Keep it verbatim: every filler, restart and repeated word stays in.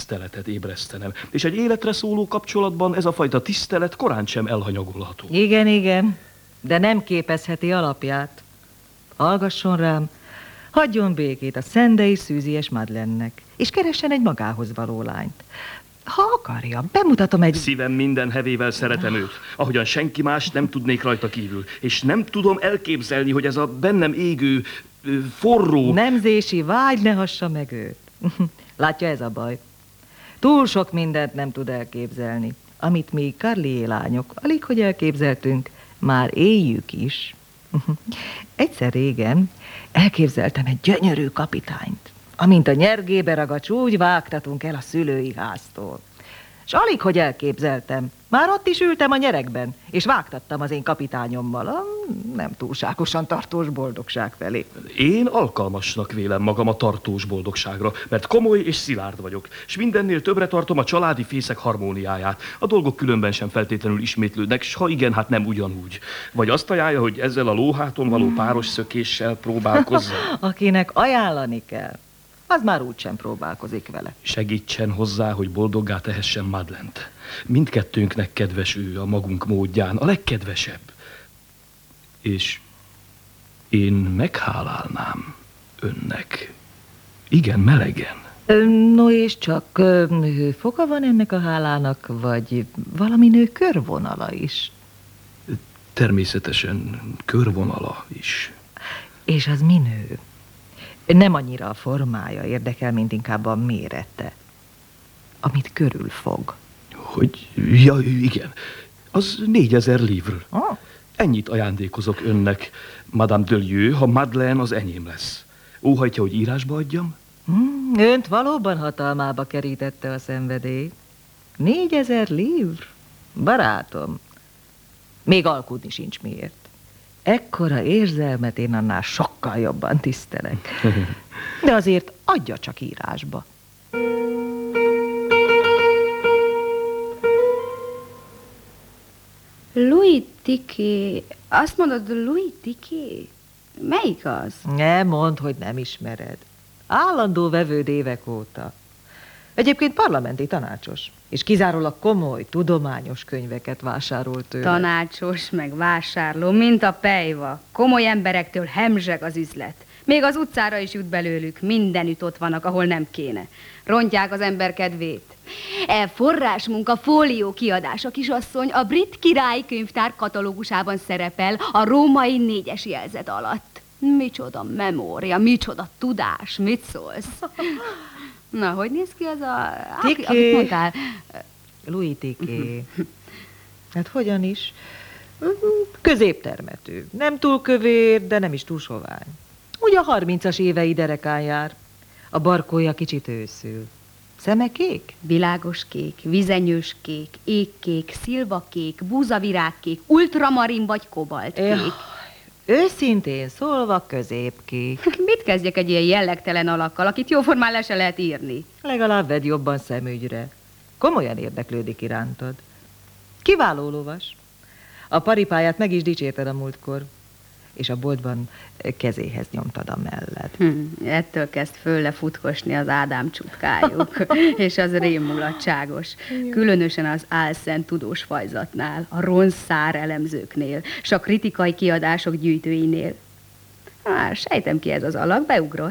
tiszteletet ébresztenem, és egy életre szóló kapcsolatban ez a fajta tisztelet korán sem elhanyagolható. Igen, igen, de nem képezheti alapját. Hallgasson rám, hagyjon békét a Szendei Szűzies Madlennek, és keressen egy magához való lányt. Ha akarja, bemutatom egy... Szívem minden hevével szeretem őt, ahogyan senki más nem tudnék rajta kívül, és nem tudom elképzelni, hogy ez a bennem égő, forró... Nemzési vágy ne hassa meg őt. Látja, ez a baj. Túl sok mindent nem tud elképzelni, amit mi Carlier lányok alig hogy elképzeltünk, már éljük is. Egyszer régen elképzeltem egy gyönyörű kapitányt, amint a nyergébe ragadt, úgy vágtatunk el a szülői háztól. S alig, hogy elképzeltem, már ott is ültem a nyeregben, és vágtattam az én kapitányommal a nem túlságosan tartós boldogság felé. Én alkalmasnak vélem magam a tartós boldogságra, mert komoly és szilárd vagyok, és mindennél többre tartom a családi fészek harmóniáját. A dolgok különben sem feltétlenül ismétlődnek, s ha igen, hát nem ugyanúgy. Vagy azt ajánlja, hogy ezzel a lóháton való páros szökéssel próbálkozzam. Akinek ajánlani kell, az már úgysem próbálkozik vele. Segítsen hozzá, hogy boldoggá tehessen Madlent. Mindkettőnknek kedves ő a magunk módján, a legkedvesebb. És én meghálálnám önnek. Igen, melegen. No és csak foga van ennek a hálának, vagy valami nő körvonala is? Természetesen körvonala is. És az mi nő? Nem annyira a formája érdekel, mint inkább a mérete, amit körülfog. Hogy, ja, igen, az négyezer livre. Oh. Ennyit ajándékozok önnek, Madame Delieu, ha Madeleine az enyém lesz. Óhajtja, hogy írásba adjam? Hmm, önt valóban hatalmába kerítette a szenvedély. Négyezer livre? Barátom, még alkudni sincs miért. Ekkora érzelmet én annál sokkal jobban tisztelek. De azért adja csak írásba. Louis Tiquet. Azt mondod, Louis Tiquet? Melyik az? Ne mondd, hogy nem ismered. Állandó vevőd évek óta. Egyébként parlamenti tanácsos, és kizárólag komoly, tudományos könyveket vásárolt tőle. Tanácsos, meg vásárló, mint a pejva. Komoly emberektől hemzseg az üzlet. Még az utcára is jut belőlük, mindenütt ott vannak, ahol nem kéne. Rontják az ember kedvét. E forrásmunka fólió kiadása, kisasszony, a brit királyi könyvtár katalógusában szerepel a római négyes jelzet alatt. Micsoda memória, micsoda tudás, mit szólsz? Na, hogy néz ki az a... Tiquet. Amit mondtál? Louis Tiquet. Hát hogyan is? Középtermetű. Nem túl kövér, de nem is túl sovány. Úgy a harmincas évei derekán jár. A barkója kicsit őszül. Szeme kék? Világos kék, vizenyős kék, égkék, szilvakék, búzavirágkék, ultramarin vagy kobaltkék. Jaj, őszintén szólva középkék. Mit kezdjek egy ilyen jellegtelen alakkal, akit jóformán le se lehet írni? Legalább vedd jobban szemügyre. Komolyan érdeklődik irántad. Kiváló lovas. A paripáját meg is dicsérted a múltkor, és a boltban kezéhez nyomtad a mellett. Hm, ettől kezd fölle futkosni az Ádám csutkájuk, és az rémmulatságos. Különösen az álszent tudós fajzatnál, a ronszár elemzőknél, s a kritikai kiadások gyűjtőinél. Már sejtem ki ez az alak, beugrott.